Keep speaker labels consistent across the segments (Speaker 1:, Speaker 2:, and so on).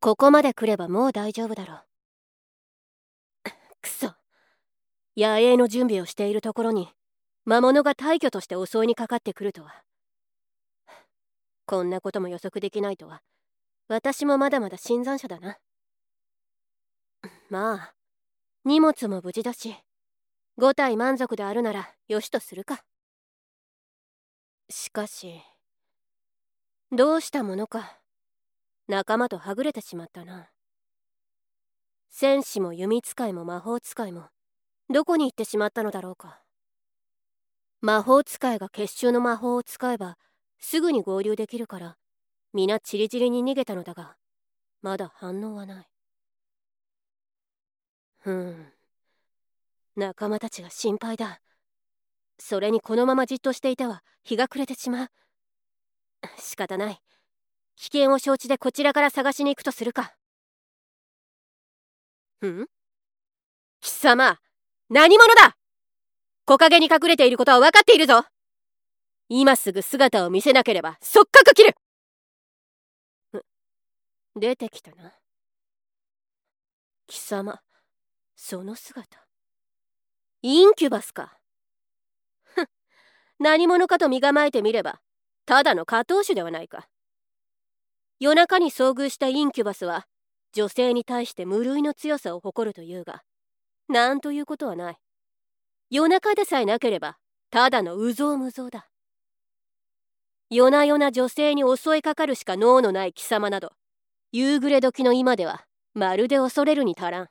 Speaker 1: ここまで来ればもう大丈夫だろう。くそ。野営の準備をしているところに魔物が大挙として襲いにかかってくるとは。こんなことも予測できないとは、私もまだまだ新参者だな。まあ荷物も無事だし、5体満足であるならよしとするか。しかしどうしたものか、仲間とはぐれてしまったな。戦士も弓使いも魔法使いもどこに行ってしまったのだろうか。魔法使いが結集の魔法を使えばすぐに合流できるから、皆チリチリに逃げたのだが、まだ反応はない。仲間たちが心配だ。それにこのままじっとしていては日が暮れてしまう。仕方ない。危険を承知でこちらから探しに行くとするか。貴様、何者だ！木陰に隠れていることは分かっているぞ。今すぐ姿を見せなければ即刻切る。出てきたな。貴様、その姿、インキュバスか。何者かと身構えてみればただの下等種ではないか。夜中に遭遇したインキュバスは女性に対して無類の強さを誇るというが、なんということはない。夜中でさえなければただの有象無象だ。夜な夜な女性に襲いかかるしか能のない貴様など、夕暮れ時の今ではまるで恐れるに足らん。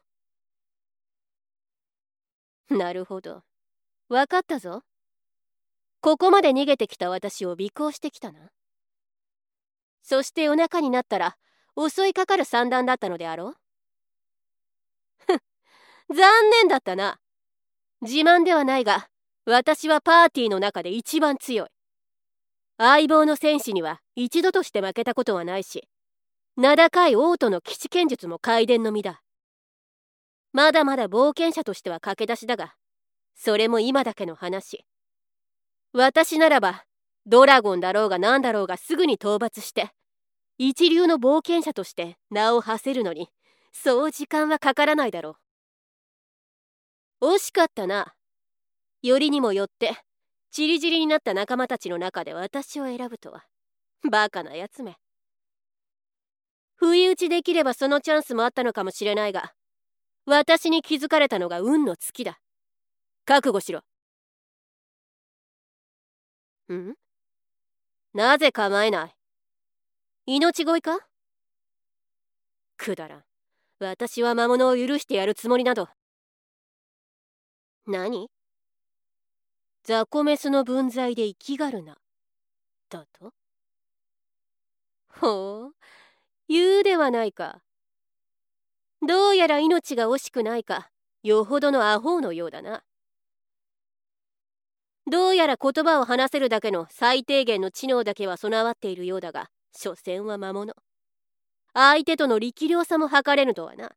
Speaker 1: なるほど、分かったぞ。ここまで逃げてきた私を尾行してきたな。そして夜中になったら襲いかかる算段だったのであろう。残念だったな。自慢ではないが、私はパーティーの中で一番強い。相棒の戦士には一度として負けたことはないし、名高い王都の騎士剣術も皆伝の身だ。まだまだ冒険者としては駆け出しだが、それも今だけの話。私ならばドラゴンだろうが何だろうがすぐに討伐して、一流の冒険者として名を馳せるのにそう時間はかからないだろう。惜しかったな。よりにもよってチリチリになった仲間たちの中で私を選ぶとは。バカなやつめ。不意打ちできればそのチャンスもあったのかもしれないが、私に気づかれたのが運の尽きだ。覚悟しろ。なぜ構えない？命乞いか？くだらん。私は魔物を許してやるつもりなど。何？ザコメスの分際で生きがるな。だと？ほう、言うではないか。どうやら命が惜しくないか、よほどのアホのようだな。どうやら言葉を話せるだけの最低限の知能だけは備わっているようだが、所詮は魔物。相手との力量差も測れぬとはな。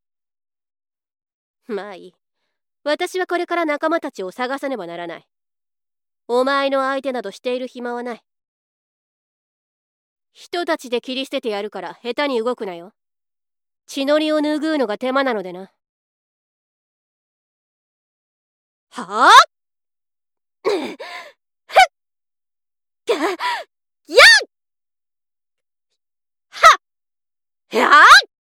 Speaker 1: まあいい。私はこれから仲間たちを探さねばならない。お前の相手などしている暇はない。人たちで切り捨ててやるから下手に動くなよ。血のりを拭うのが手間なのでな。はあやっはっやっ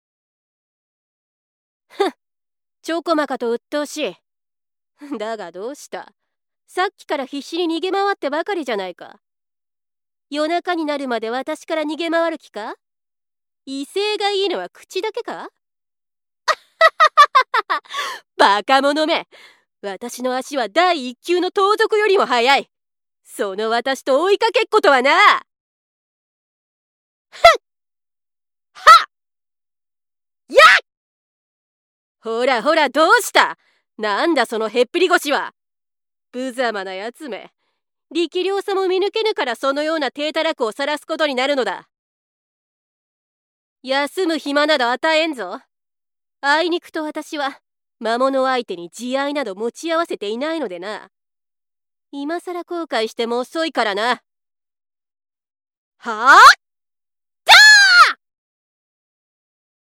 Speaker 1: ちょこまかと鬱陶しい。だがどうした？さっきから必死に逃げ回ってばかりじゃないか。夜中になるまで私から逃げ回る気か？威勢がいいのは口だけか？バカ者め。私の足は第一級の盗賊よりも速い。その私と追いかけっことはな。はっやっほらほら、どうした？なんだそのへっぴり腰は。無様なやつめ。力量差も見抜けぬからそのような低たらくを晒すことになるのだ。休む暇など与えんぞ。あいにくと私は魔物相手に慈愛など持ち合わせていないのでな。今さら後悔しても遅いからな。はあ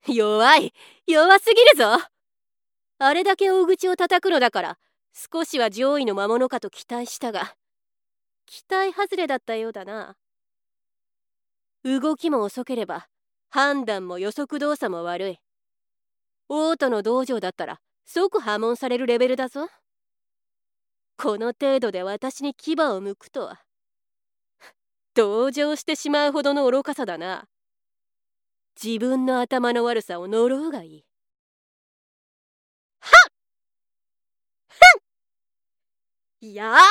Speaker 1: 弱すぎるぞ。あれだけ大口を叩くのだから少しは上位の魔物かと期待したが、期待外れだったようだな。動きも遅ければ判断も予測動作も悪い。王都の道場だったら即破門されるレベルだぞ。この程度で私に牙を向くとは同情してしまうほどの愚かさだな。自分の頭の悪さを呪うがいい。はっやー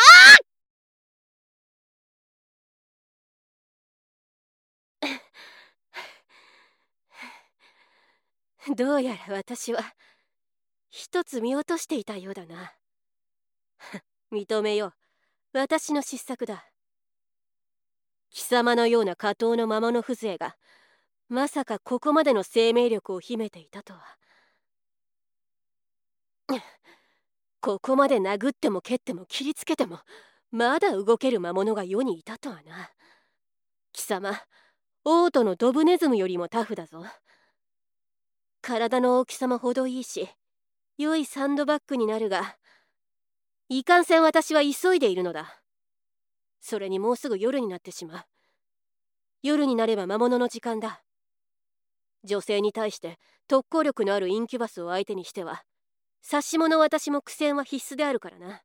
Speaker 1: どうやら私は一つ見落としていたようだな。認めよう、私の失策だ。貴様のような下等の魔物風情がまさかここまでの生命力を秘めていたとは。ここまで殴っても蹴っても切りつけてもまだ動ける魔物が世にいたとはな。貴様、王都のドブネズムよりもタフだぞ。体の大きさも程いいし良いサンドバッグになるが、いかんせん私は急いでいるのだ。それにもうすぐ夜になってしまう。夜になれば魔物の時間だ。女性に対して特攻力のあるインキュバスを相手にしては察し者私も苦戦は必須であるからな。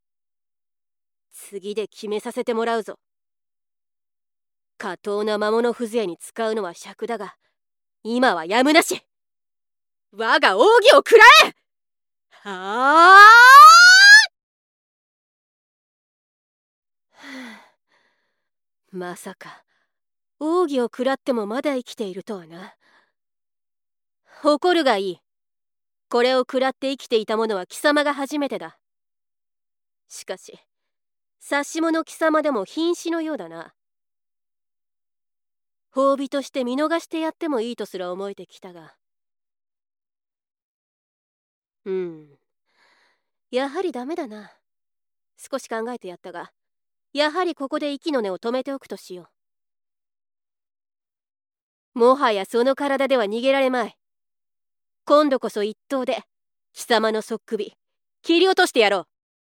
Speaker 1: 次で決めさせてもらうぞ。下等な魔物風情に使うのは尺だが、今はやむなし。我が奥義を食らえ。はあまさか奥義を食らってもまだ生きているとはな。誇るがいい。これを食らって生きていた者は貴様が初めてだ。しかし察し者貴様でも瀕死のようだな。褒美として見逃してやってもいいとすら思えてきたが、やはりダメだな。少し考えてやったが、やはりここで息の根を止めておくとしよう。もはやその体では逃げられまい。今度こそ一刀で貴様の側首切り落としてやろ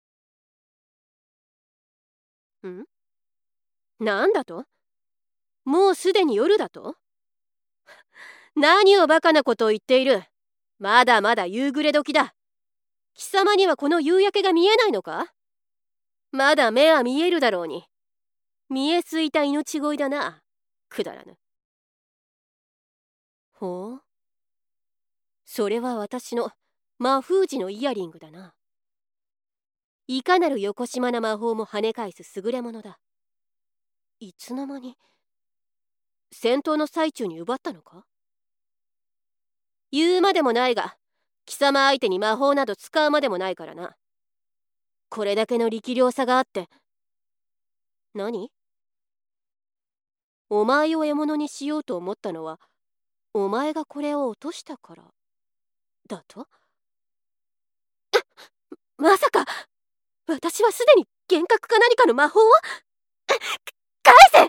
Speaker 1: う。なんだと？もうすでに夜だと？何をバカなことを言っている。まだまだ夕暮れ時だ。貴様にはこの夕焼けが見えないのか？まだ目は見えるだろうに。見えすいた命乞いだな。くだらぬ。ほう。それは私の魔封じのイヤリングだな。いかなるよこしまな魔法も跳ね返す優れものだ。いつの間に戦闘の最中に奪ったのか？言うまでもないが、貴様相手に魔法など使うまでもないからな。これだけの力量差があって。何？お前を獲物にしようと思ったのはお前がこれを落としたからだと？まさか私はすでに幻覚か何かの魔法を返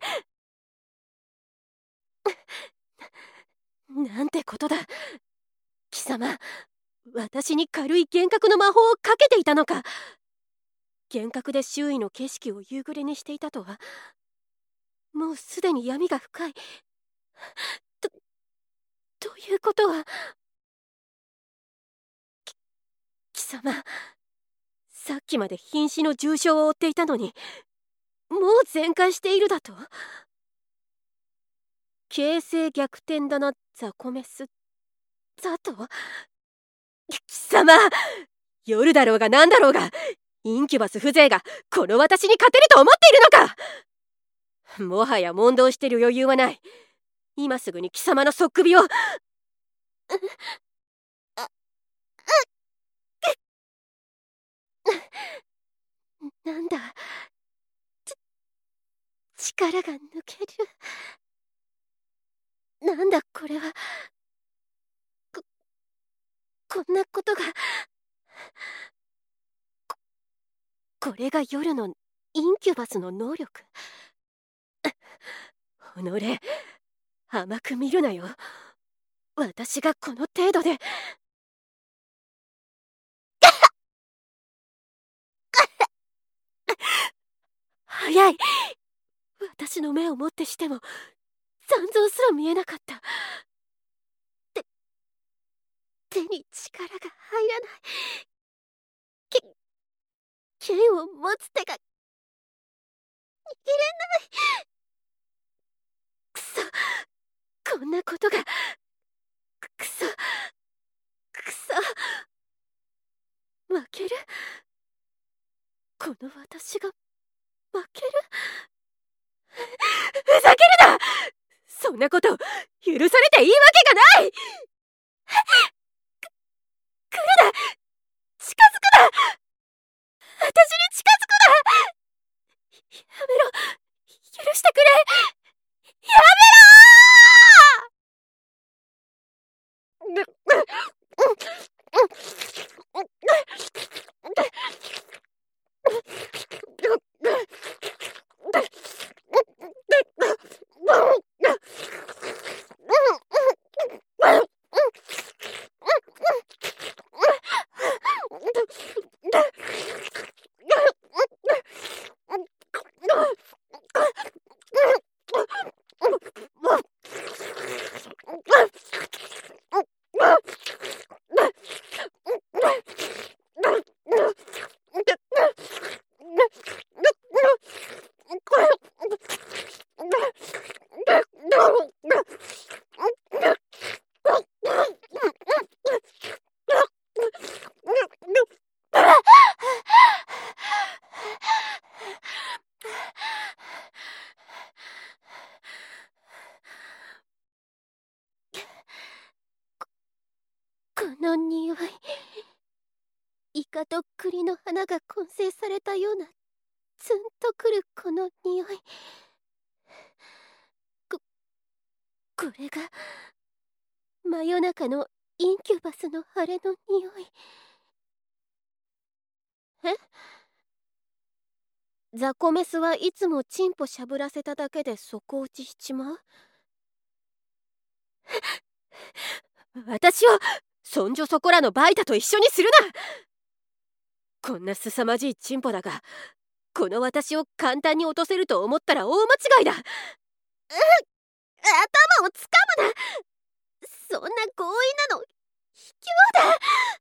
Speaker 1: せ。なんてことだ。貴様、私に軽い幻覚の魔法をかけていたのか。幻覚で周囲の景色を夕暮れにしていたとは、もうすでに闇が深い。ということは、貴様、さっきまで瀕死の重傷を負っていたのにもう全開しているだと？形勢逆転だな、ザコメスだと？貴様、夜だろうが何だろうがインキュバス風情がこの私に勝てると思っているのか。もはや問答してる余裕はない。今すぐに貴様の側首を。なんだ、力が抜ける。なんだこれは。こんなことが。これが夜のインキュバスの能力。己、甘く見るなよ。 私がこの程度で早い。私の目をもってしても残像すら見えなかった。手に力が入らない。剣を持つ手が握れない。くそ、こんなことが。くそ、くそ。負ける。この私が負ける。ふざけるな。そんなこと許されていいわけがない。来るな。近づくな。私に近づくな。やめろ。許してくれ。やめろ。この匂い。イカと栗の花が混成されたようなツンとくるこの匂い。これが真夜中のインキュバスの晴れの匂い。ザコメスはいつもチンポしゃぶらせただけで底落ちしちまう。私をそんじょそこらのバイタと一緒にするな。こんな凄まじいチンポだが、この私を簡単に落とせると思ったら大間違いだ。頭をつかむな。そんな強引なの卑怯だ。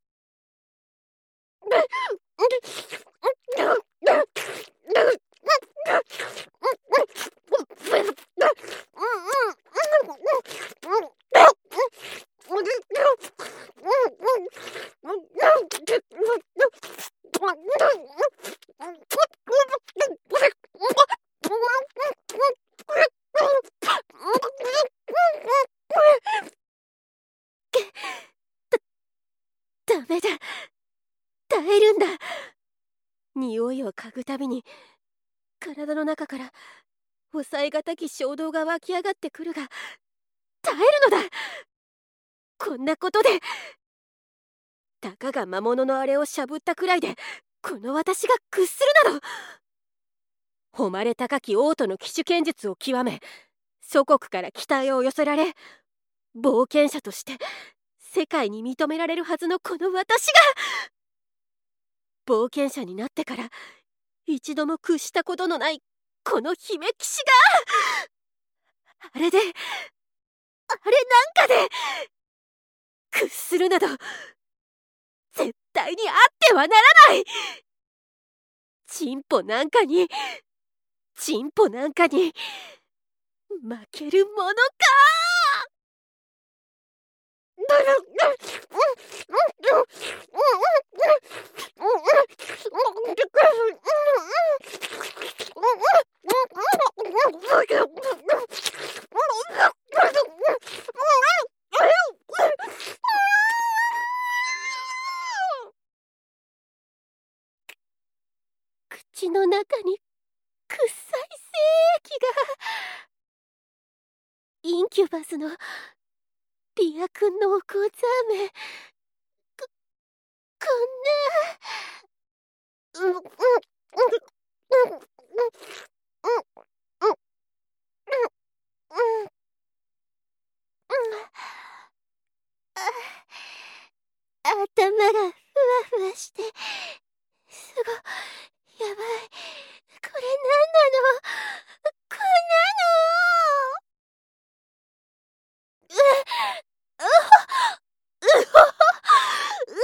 Speaker 1: ダメだ。耐えるんだ。匂いを嗅ぐたびに体の中から抑えがたき衝動が湧き上がってくるが、耐えるのだ。こんなことでたかが魔物のあれをしゃぶったくらいでこの私が屈するなど。誉れ高き王都の騎手剣術を極め、祖国から期待を寄せられ、冒険者として世界に認められるはずのこの私が、冒険者になってから一度も屈したことのないこの姫騎士が、あれなんかで屈するなど絶対にあってはならない。チンポなんかに負けるものか。口の中に臭い精液が。インキュバスの美薬濃厚ザーメン。こんな。 頭がふわふわして、すご、やばい。これなんなの？こんなの。う、うほ、うほ、う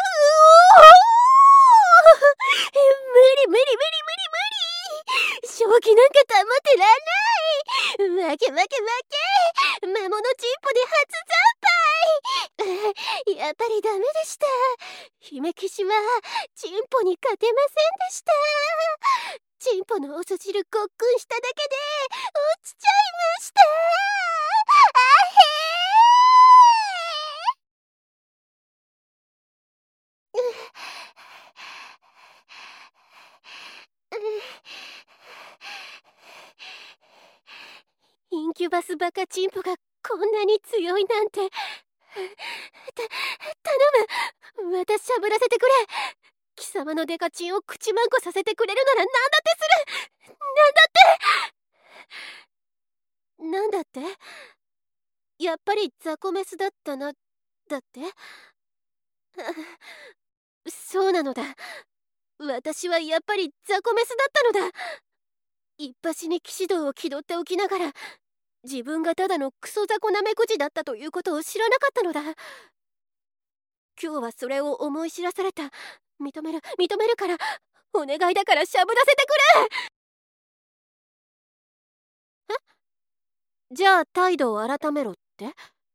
Speaker 1: 無理無理無理無理無理。正気なんか保ってらんない。負け負け負け。魔物チンポで初惨敗。やっぱりダメでした。姫騎士はチンポに勝てませんでした。チンポのお酢汁ごっくんしただけで落ちちゃいました。インキュバスバカチンポがこんなに強いなんて。頼む、私しゃぶらせてくれ。貴様のデカチンを口まんこさせてくれるなら何だってする。なんだってやっぱりザコメスだったな、だってそうなのだ。私はやっぱりザコメスだったのだ。一発に騎士道を気取っておきながら、自分がただのクソザコナメクジだったということを知らなかったのだ。今日はそれを思い知らされた。認めるから、お願いだからしゃぶらせてくれ。じゃあ態度を改めろって？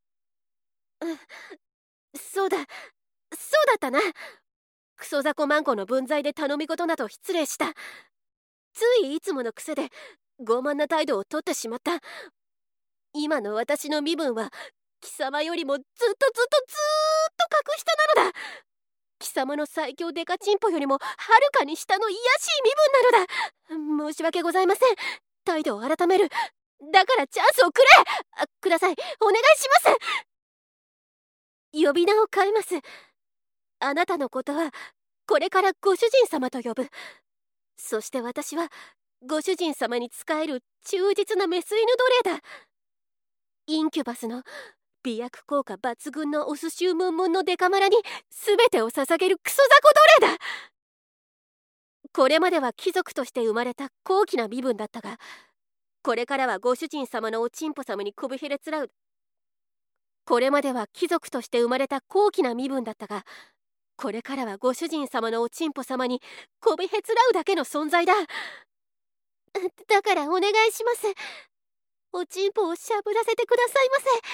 Speaker 1: そうだったな。クソザコマンコの分際で頼み事など失礼した。ついいつもの癖で傲慢な態度をとってしまった。今の私の身分は貴様よりもずっと隠したなのだ。貴様の最強デカチンポよりもはるかに下の卑しい身分なのだ。申し訳ございません。態度を改める。だからチャンスをくれ。ください、お願いします。呼び名を変えます。あなたのことはこれからご主人様と呼ぶ。そして私はご主人様に仕える忠実なメス犬奴隷だ。インキュバスの美薬効果抜群のお寿司ムンムンのデカマラに全てを捧げるクソザコ奴隷だ。これまでは貴族として生まれた高貴な身分だったが、これからはご主人様のおちんぽ様にこびへれつらう。これまでは貴族として生まれた高貴な身分だったが、これからはご主人様のおちんぽ様にこびへつらうだけの存在だ。だからお願いします。おちんぽをしゃぶらせてください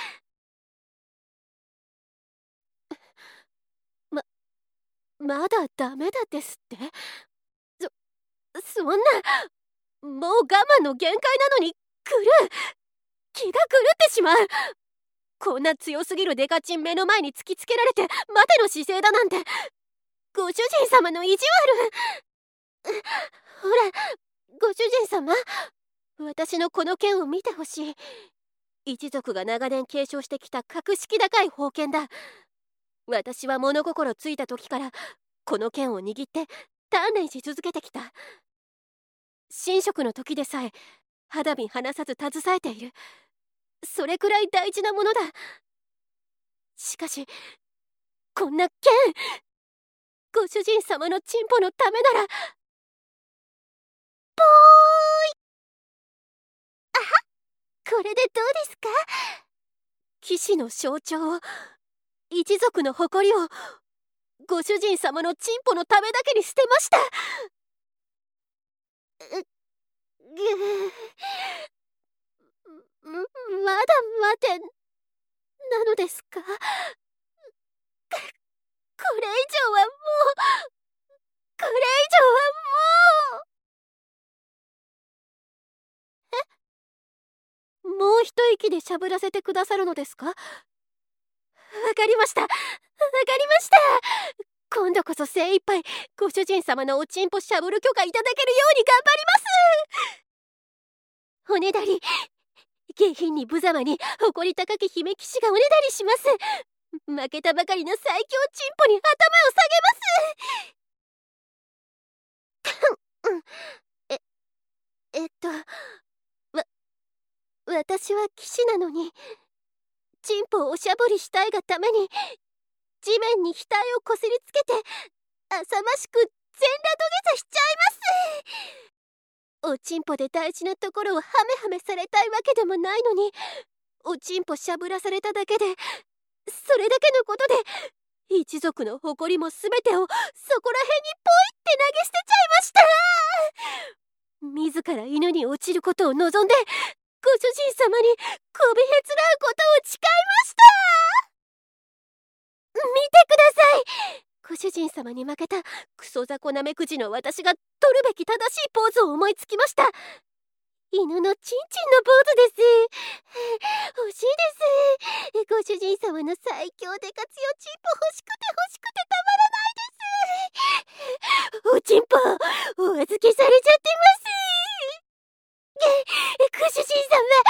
Speaker 1: ませ。まだダメだですって？そんな、もう我慢の限界なのに気が狂ってしまう。こんな強すぎるデカチン目の前に突きつけられて待ての姿勢だなんて、ご主人様の意地悪。ほら、ご主人様、私のこの剣を見てほしい。一族が長年継承してきた格式高い宝剣だ。私は物心ついた時からこの剣を握って鍛錬し続けてきた。神職の時でさえ肌身離さず携えている。それくらい大事なものだ。しかしこんな剣、ご主人様のチンポのためなら。ぽーい。これでどうですか？騎士の象徴を、一族の誇りをご主人様のチンポのためだけに捨てました。まだ待てなのですか？これ以上はもう、これ以上はもう一息でしゃぶらせてくださるのですか？わかりました。今度こそ精一杯ご主人様のおちんぽしゃぶる許可いただけるように頑張ります。おねだり、下品に無様に誇り高き姫騎士がおねだりします。負けたばかりの最強チンポに頭を下げます。えっとわ私は騎士なのにチンポをおしゃぶりしたいがために地面に額をこすりつけて浅ましく全裸土下座しちゃいます。おちんぽで大事なところをハメハメされたいわけでもないのに、おちんぽしゃぶらされただけで、それだけのことで一族の誇りも全てをそこら辺にポイって投げ捨てちゃいました。自ら犬に落ちることを望んでご主人様にこびへつらうことを誓いました。見てください。ご主人様に負けたクソザコナメクジの私が取るべき正しいポーズを思いつきました。犬のチンチンのポーズです。欲しいです。ご主人様の最強デカ強チンポ欲しくて欲しくてたまらないです。おチンポお預けされちゃってます。ご主人様、ご主人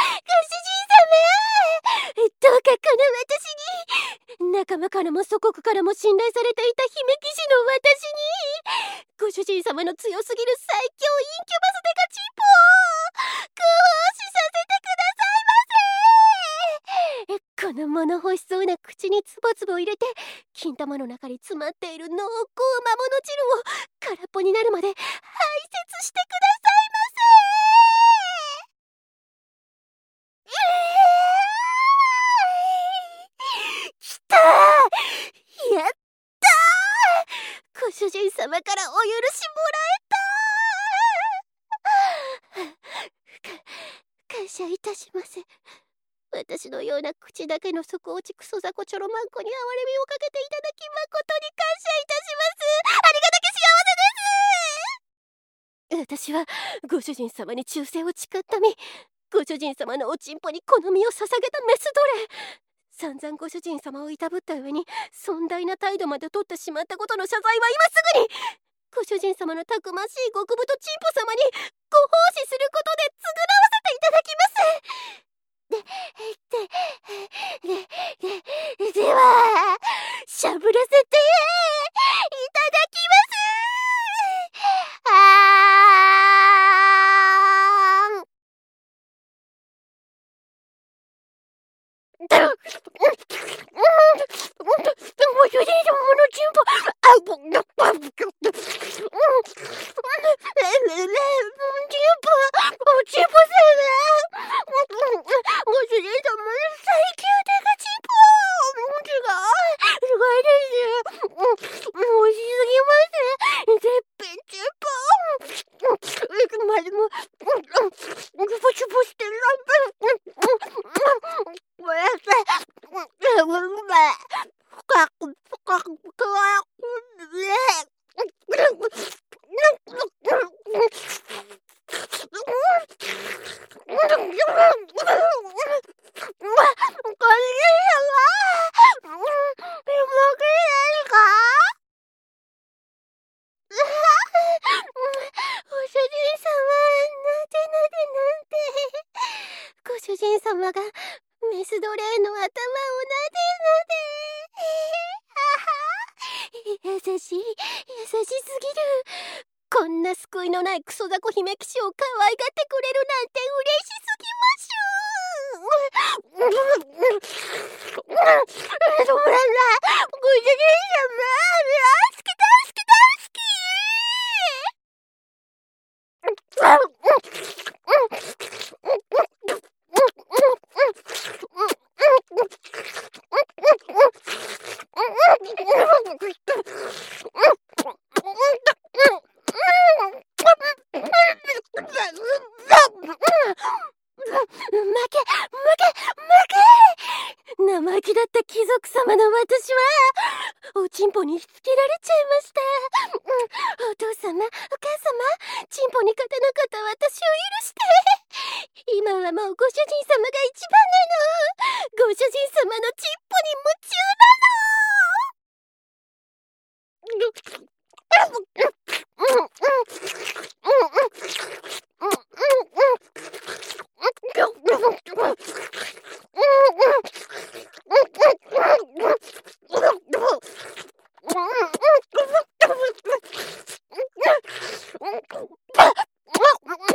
Speaker 1: 様、どうかこの私に、仲間からも祖国からも信頼されていた姫騎士の私に、ご主人様の強すぎる最強インキュバスデカチンポをご奉仕させてくださいませ。この物欲しそうな口につぼつぼ入れて金玉の中に詰まっている濃厚魔物汁を空っぽになるまで排泄してくださいませ。きたー、やったー、ご主人様からお許しもらえたー。感謝いたします。私のような口だけの底落ちクソザコチョロマンコに憐れみをかけていただき誠に感謝いたします。ありがたき幸せです。私はご主人様に忠誠を誓った身、ご主人様のおちんぽに好みを捧げたメス奴隷。散々ご主人様をいたぶった上に尊大な態度まで取ってしまったことの謝罪は今すぐに。ご主人様のたくましい極太チンポ様にご奉仕することで償わせていただきます。ではしゃぶらせていただきます。ご主人様のチンポ、おちんぽさん、ご主人様の最強デカチンポ、すごいです。美味しすぎます。絶品チンポ。までもチュポチュポしてる。ごめんなさい。ご主人様がメス奴隷の頭をなでなで優しい、優しすぎる。こんな救いのないクソザコ姫騎士を可愛がってくれるなんて嬉しすぎましょう。止まらない。ご主人様、好き大好き大好き。生意気だった貴族様の私はおちんぽにしつけられちゃいました。お父様、お母様、チンポに勝てなかった私を許して。今はもうご主人様が一番なの。ご主人様のチンポに夢中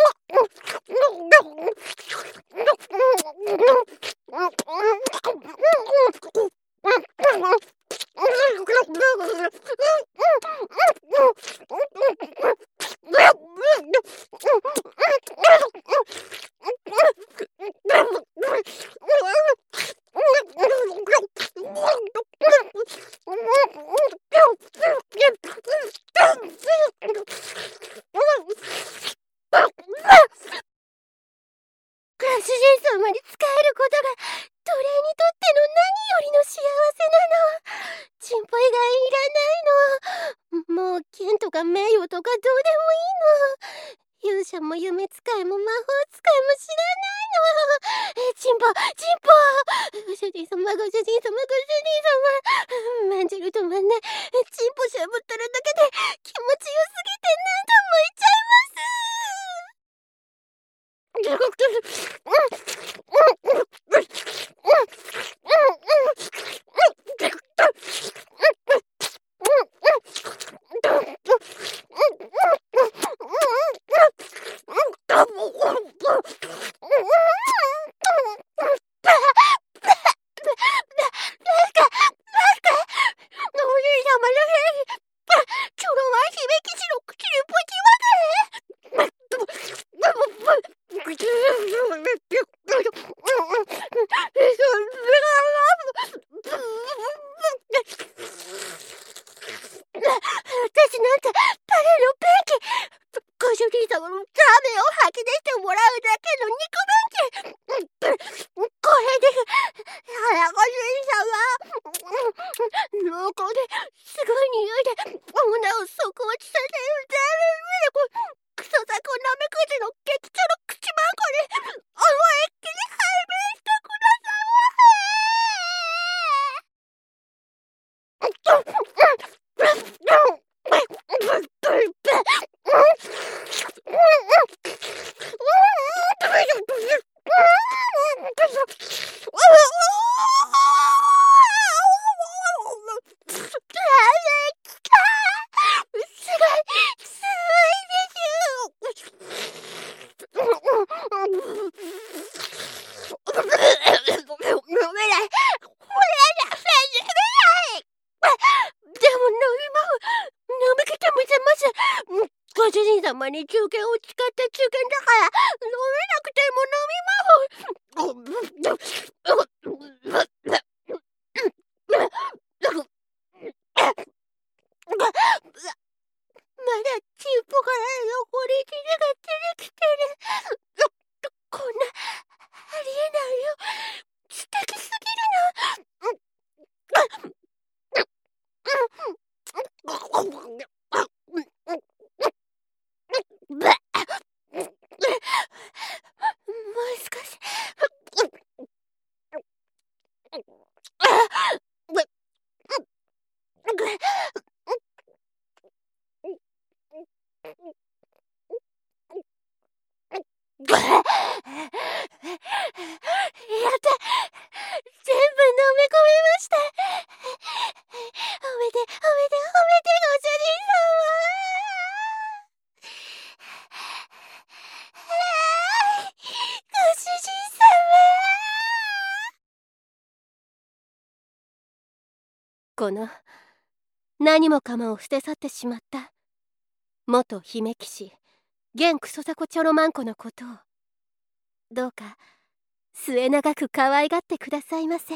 Speaker 1: なの。 主人様に仕えることが奴隷にとっての何よりの幸せなの。チンポ以外いらないの。もう剣とか名誉とかどうでもいいの。勇者も夢使いも魔法使いも知らないの。チンポご主人様ご主人様まんじるとまんない。チンポしゃぶってるだけで気持ちよすぎて何度も言っちゃいます。私なんかただのペンキ。ご主人様のラーメンを吐き出してもらうだけの肉便器。これで原ご主人様濃厚ですごい匂いで女を底落ちさせるダメだ。クソザコなめくじの激チョロ口まんこに思いっきり拝命してくださご主人様に中堅を使った中堅だから飲めなくても飲みまだチンポから残り汁が出てきてる。こんなありえないよ。素敵すぎるな。もう少し。やった、全部飲み込みました。褒めてご主人様。ご主人様。この何もかもを捨て去ってしまった元姫騎士現クソザコチョロマンコのことをどうか末永く可愛がってくださいませ。